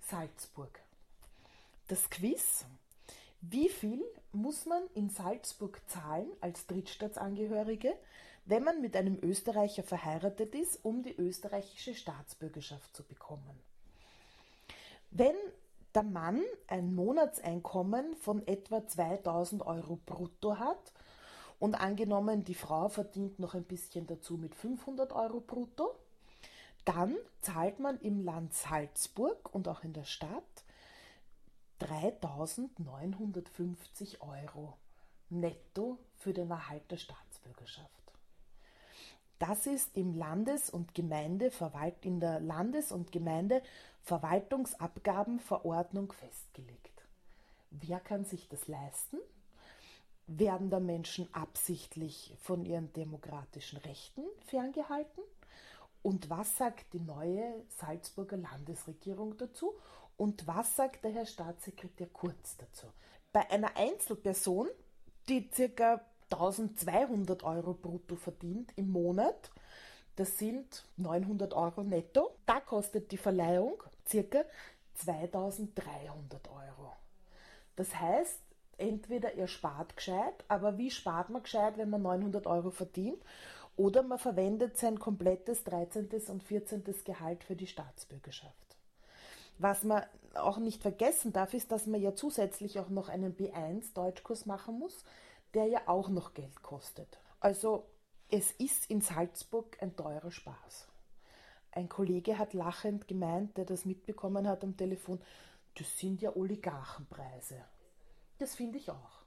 Salzburg. Das Quiz: Wie viel muss man in Salzburg zahlen als Drittstaatsangehörige, wenn man mit einem Österreicher verheiratet ist, um die österreichische Staatsbürgerschaft zu bekommen? Wenn der Mann ein Monatseinkommen von etwa 2.000 Euro brutto hat und angenommen, die Frau verdient noch ein bisschen dazu mit 500 Euro brutto, dann zahlt man im Land Salzburg und auch in der Stadt 3.950 Euro netto für den Erhalt der Staatsbürgerschaft. Das ist in der Landes- und Gemeindeverwaltungsabgabenverordnung festgelegt. Wer kann sich das leisten? Werden da Menschen absichtlich von ihren demokratischen Rechten ferngehalten? Und was sagt die neue Salzburger Landesregierung dazu? Und was sagt der Herr Staatssekretär Kurz dazu? Bei einer Einzelperson, die ca. 1.200 Euro brutto verdient im Monat, das sind 900 Euro netto, da kostet die Verleihung ca. 2.300 Euro. Das heißt, entweder ihr spart gescheit, aber wie spart man gescheit, wenn man 900 Euro verdient? Oder man verwendet sein komplettes 13. und 14. Gehalt für die Staatsbürgerschaft. Was man auch nicht vergessen darf, ist, dass man ja zusätzlich auch noch einen B1 Deutschkurs machen muss, der ja auch noch Geld kostet. Also es ist in Salzburg ein teurer Spaß. Ein Kollege hat lachend gemeint, der das mitbekommen hat am Telefon, das sind ja Oligarchenpreise. Das finde ich auch.